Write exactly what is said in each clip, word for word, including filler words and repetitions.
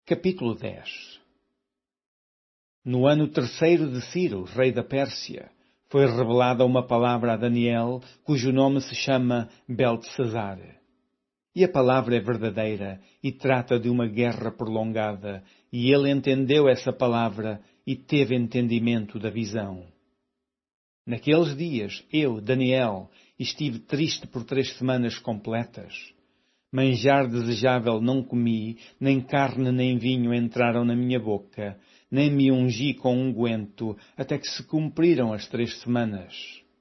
Capítulo dez. No ano terceiro de Ciro, rei da Pérsia, foi revelada uma palavra a Daniel, cujo nome se chama Beltesazar. E a palavra é verdadeira e trata de uma guerra prolongada, e ele entendeu essa palavra e teve entendimento da visão. Naqueles dias, eu, Daniel, estive triste por três semanas completas. Manjar desejável não comi, nem carne nem vinho entraram na minha boca, nem me ungi com unguento, até que se cumpriram as três semanas.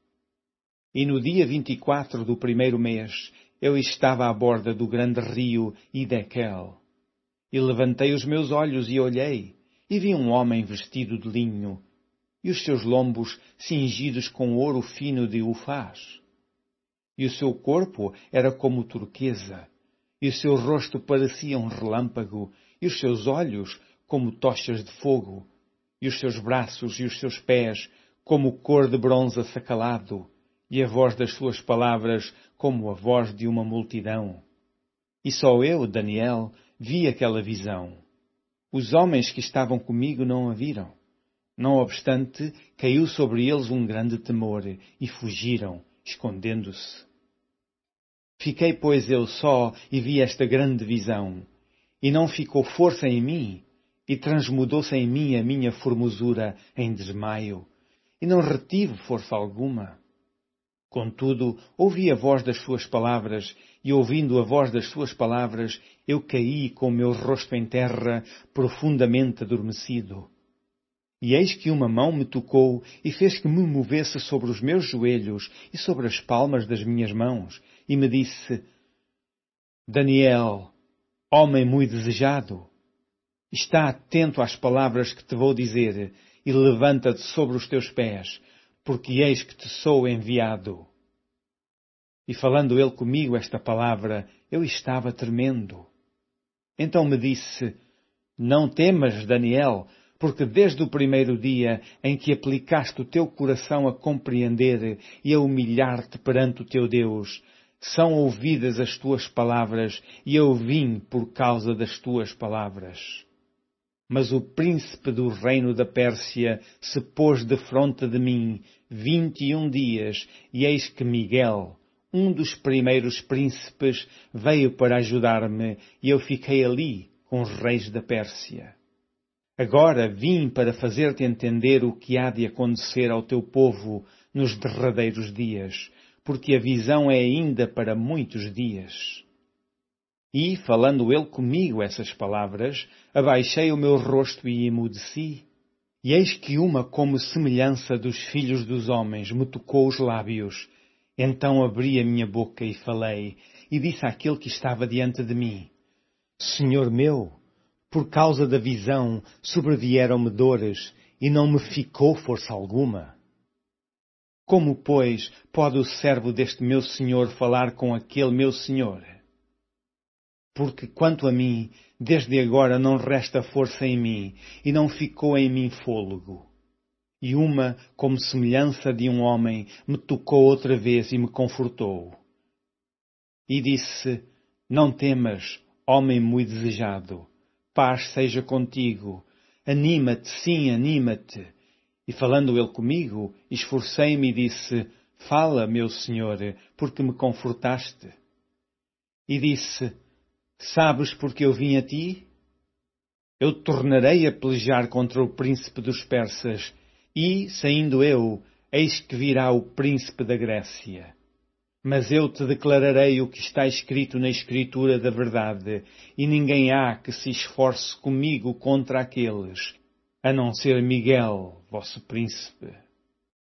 E no dia vinte e quatro do primeiro mês, eu estava à borda do grande rio Hidekel. E levantei os meus olhos e olhei, e vi um homem vestido de linho, e os seus lombos cingidos com ouro fino de Ufaz. E o seu corpo era como turquesa, e o seu rosto parecia um relâmpago, e os seus olhos como tochas de fogo, e os seus braços e os seus pés como cor de bronze assacalado, e a voz das suas palavras como a voz de uma multidão. E só eu, Daniel, vi aquela visão. Os homens que estavam comigo não a viram. Não obstante, caiu sobre eles um grande temor, e fugiram, escondendo-se. Fiquei, pois, eu só, e vi esta grande visão. E não ficou força em mim, e transmudou-se em mim a minha formosura em desmaio, e não retive força alguma. Contudo, ouvi a voz das suas palavras, e ouvindo a voz das suas palavras, eu caí com o meu rosto em terra, profundamente adormecido. E eis que uma mão me tocou e fez que me movesse sobre os meus joelhos e sobre as palmas das minhas mãos, e me disse: Daniel, homem muito desejado, está atento às palavras que te vou dizer, e levanta-te sobre os teus pés, porque eis que te sou enviado. E falando ele comigo esta palavra, eu estava tremendo. Então me disse: Não temas, Daniel, porque desde o primeiro dia em que aplicaste o teu coração a compreender e a humilhar-te perante o teu Deus, são ouvidas as tuas palavras, e eu vim por causa das tuas palavras. Mas o príncipe do reino da Pérsia se pôs defronte de mim vinte e um dias, e eis que Miguel, um dos primeiros príncipes, veio para ajudar-me, e eu fiquei ali com os reis da Pérsia. Agora vim para fazer-te entender o que há de acontecer ao teu povo nos derradeiros dias, porque a visão é ainda para muitos dias. E, falando ele comigo essas palavras, abaixei o meu rosto e emudeci. E eis que uma como semelhança dos filhos dos homens me tocou os lábios. Então abri a minha boca e falei, e disse àquele que estava diante de mim: Senhor meu, por causa da visão sobrevieram-me dores, e não me ficou força alguma. Como, pois, pode o servo deste meu senhor falar com aquele meu senhor? Porque, quanto a mim, desde agora não resta força em mim, e não ficou em mim fôlego. E uma, como semelhança de um homem, me tocou outra vez e me confortou. E disse: Não temas, homem muito desejado, paz seja contigo, anima-te, sim, anima-te. E falando ele comigo, esforcei-me e disse: Fala, meu senhor, porque me confortaste. E disse: Sabes porque eu vim a ti? Eu tornarei a pelejar contra o príncipe dos persas, e, saindo eu, eis que virá o príncipe da Grécia. Mas eu te declararei o que está escrito na Escritura da verdade, e ninguém há que se esforce comigo contra aqueles, a não ser Miguel, vosso príncipe.